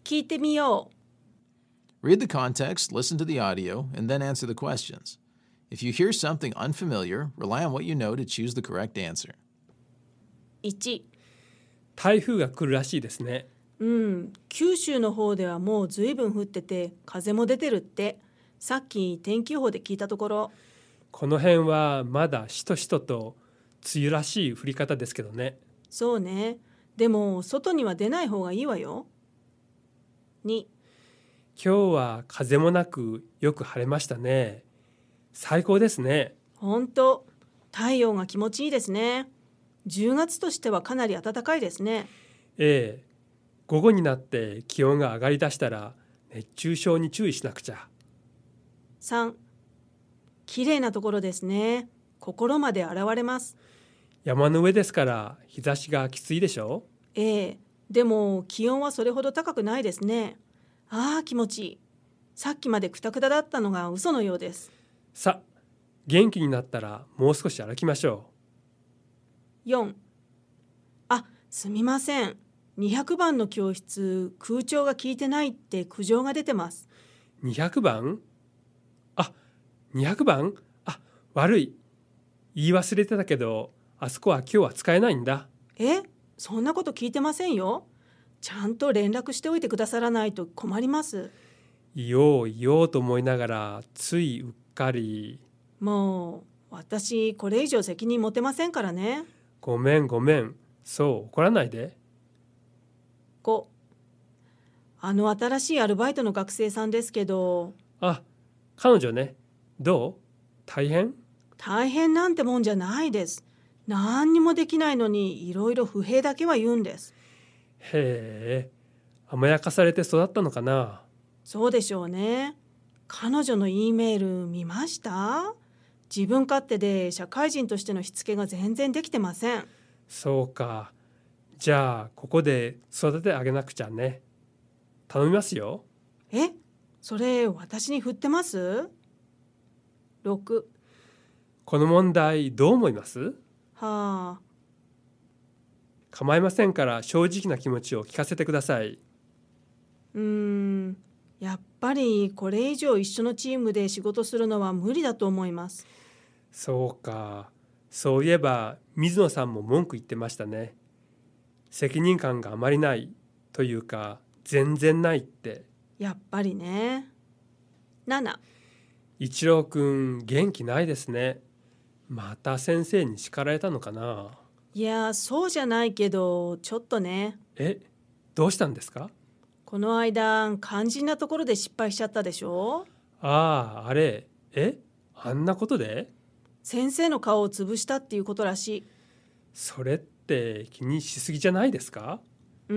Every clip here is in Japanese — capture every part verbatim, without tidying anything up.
聞いてみよう。 Read the context, listen to the audio, and then answer the questions. If you hear something unfamiliar, rely on what you know to choose the correct answer. いち、 台風が来るらしいですね。 うん、九州の方ではもうずいぶん降ってて風も出てるって、さっき天気予報で聞いたところ。 この辺はまだしとしとと梅雨らしい降り方ですけどね。 そうね。でも外には出ない方がいいわよ。に、 今日は風もなくよく晴れましたね。最高ですね。 ほんと太陽が気持ちいいですね。じゅうがつとしてはかなり暖かいですね。 ええ、午後になって気温が上がりだしたら熱中症に注意しなくちゃ。 さん、綺麗なところですね。心まで洗われます。 山の上ですから日差しがきついでしょう。 ええ、でも気温はそれほど高くないですね。ああ、気持ちいい。さっきまでくたくただったのが嘘のようです。 さ、元気になったらもう少し歩きましょよん、あ、すみません。にひゃくばんの教室、空調が効いてないって苦情が出てます。 う。にひゃくばん？あ、にひゃくばん？あ、悪い。言い忘れてたけど、あそこは今日は使えないんだ。 え、そんなこと聞いてませんよ。ちゃんと連絡しておいてくださらないと困ります。 言おう言おうと思いながらついうっかり。 もう私これ以上責任持てませんからね。 ごめんごめん。そう怒らないで。 ご、あの新しいアルバイトの学生さんですけど。 あ、彼女ね。どう？大変？ 大変なんてもんじゃないです。何にもできないのにいろいろ不平だけは言うんです。 へえ、甘やかされて育ったのかな。 そうでしょうね。彼女の E メール見ました？自分勝手で社会人としてのしつけが全然できてません。 そうか。じゃあここで育ててあげなくちゃね。頼みますよ。 え、それ私に振ってます？ろく、 この問題どう思います？ はあ、 構いませんから正直な気持ちを聞かせてください。 うーん、やっぱりこれ以上一緒のチームで仕事するのは無理だと思います。 そうか。そういえば水野さんも文句言ってましたね。責任感があまりないというか全然ないって。 やっぱりね。なな、 一郎くん元気ないですね。また先生に叱られたのかな。 いやそうじゃないけどちょっとね。 え、どうしたんですか？ この間肝心なところで失敗しちゃったでしょ。 ああ、あれ。え、あんなことで？ 先生の顔を潰したっていうことらしい。 それって気にしすぎじゃないですか？ うん、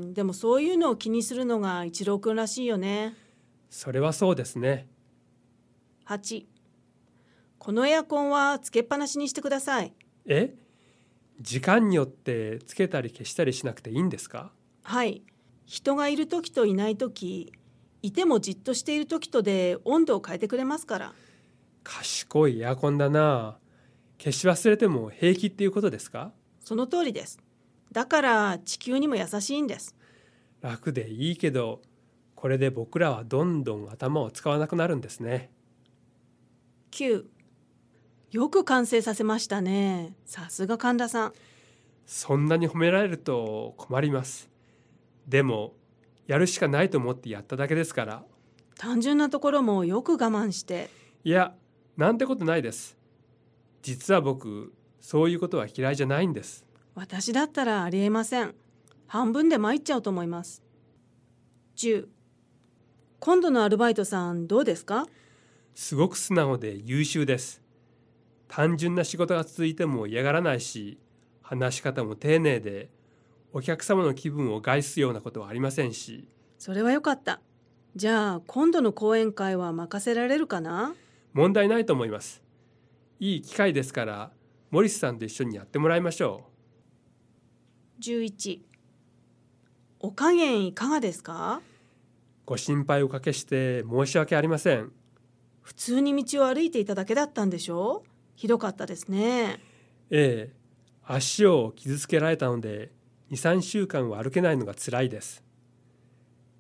でもそういうのを気にするのが一郎くんらしいよね。 それはそうですね。 はち、このエアコンはつけっぱなしにしてください。 え、時間によってつけたり消したりしなくていいんですか？ はい、人がいる時といない時、いてもじっとしている時とで温度を変えてくれますから。 賢いエアコンだな。消し忘れても平気っていうことですか？ その通りです。だから地球にも優しいんです。 楽でいいけど、これで僕らはどんどん頭を使わなくなるんですね。 きゅう、よく完成させましたね。さすが神田さん。 そんなに褒められると困ります。でもやるしかないと思ってやっただけですから。 単純なところもよく我慢して。 いや、なんてことないです。実は僕そういうことは嫌いじゃないんです。 私だったらありえません。半分で参っちゃうと思います。じゅう、今度のアルバイトさんどうですか？ すごく素直で優秀です。単純な仕事が続いても嫌がらないし、話し方も丁寧で、お客様の気分を害すようなことはありませんし。 それはよかった。じゃあ今度の講演会は任せられるかな？ 問題ないと思います。いい機会ですから、モリスさんと一緒にやってもらいましょう。 じゅういち、お加減いかがですか？ ご心配おかけして申し訳ありません。 普通に道を歩いていただけだったんでしょう？ひどかったですね。 ええ、足を傷つけられたのでに、さんしゅうかんは歩けないのが辛いです。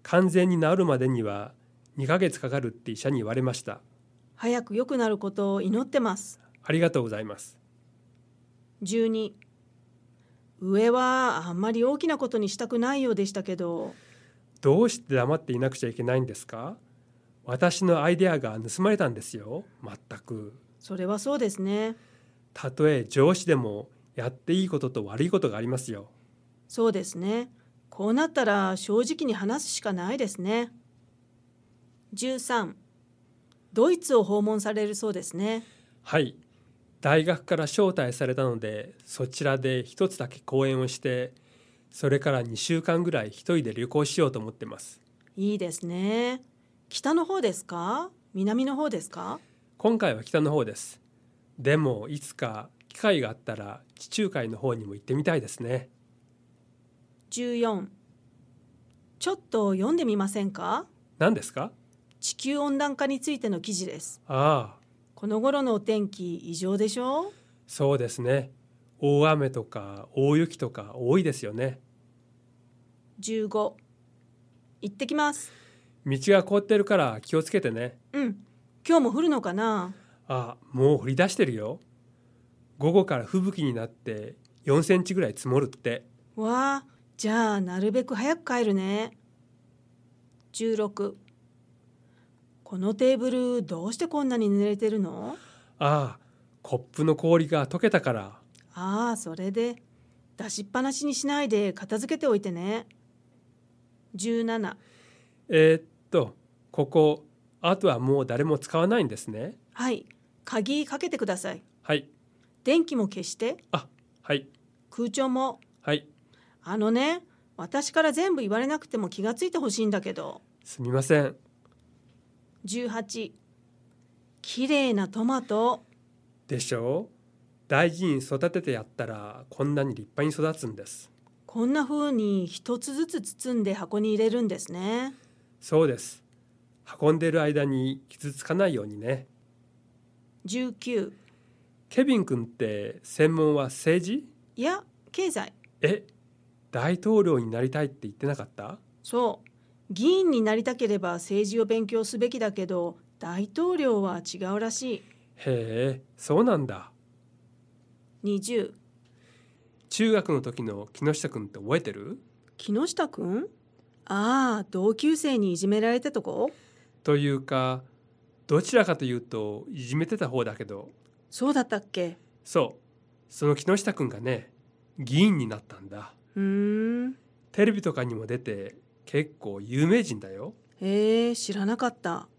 完全に治るまでにはにかげつかかるって医者に言われました。 早く良くなることを祈ってます。 ありがとうございます。 じゅうに、上はあんまり大きなことにしたくないようでしたけど。 どうして黙っていなくちゃいけないんですか？私のアイデアが盗まれたんですよ。全く。 それはそうですね。 たとえ上司でもやっていいことと悪いことがありますよ。 そうですね。こうなったら正直に話すしかないですね。じゅうさん、ドイツを訪問されるそうですね。 はい。大学から招待されたので、そちらで一つだけ講演をして、それからにしゅうかんぐらい一人で旅行しようと思ってます。 いいですね。北の方ですか？南の方ですか？ 今回は北の方です。でもいつか機会があったら地中海の方にも行ってみたいですね。 じゅうよん、ちょっと読んでみませんか？ 何ですか？ 地球温暖化についての記事です。 ああ、 この頃のお天気異常でしょう？ そうですね。大雨とか大雪とか多いですよね。 じゅうご、行ってきます。 道が凍ってるから気をつけてね。 うん、今日も降るのかな？ あ、もう降り出してるよ。午後から吹雪になってよんセンチぐらい積もるって。 わあ、じゃあなるべく早く帰るね。じゅうろく、このテーブルどうしてこんなに濡れてるの？ ああ、コップの氷が溶けたから。 ああ、それで。出しっぱなしにしないで片付けておいてね。じゅうなな、 えー、っとここあとはもう誰も使わないんですね。 はい、鍵かけてください。 はい。 電気も消して。 あ、はい。 空調も。 はい。 あのね、私から全部言われなくても気がついてほしいんだけど。 すみません。 じゅうはち、きれいなトマト。 でしょう。大事に育ててやったらこんなに立派に育つんです。 こんな風に一つずつ包んで箱に入れるんですね。 そうです。運んでる間に傷つかないようにね。 じゅうきゅう、 ケビン君って専門は政治？ いや経済。 え、大統領になりたいって言ってなかった？ そう、議員になりたければ政治を勉強すべきだけど、大統領は違うらしい。 へえ、そうなんだ。 にじゅう、 中学の時の木下君って覚えてる？ 木下くん？ああ、同級生にいじめられたとこ？ というか、どちらかというといじめてた方だけど。 そうだったっけ？ そう、その木下君がね、議員になったんだ。 うーん。 テレビとかにも出て結構有名人だよ。 へえ、知らなかった。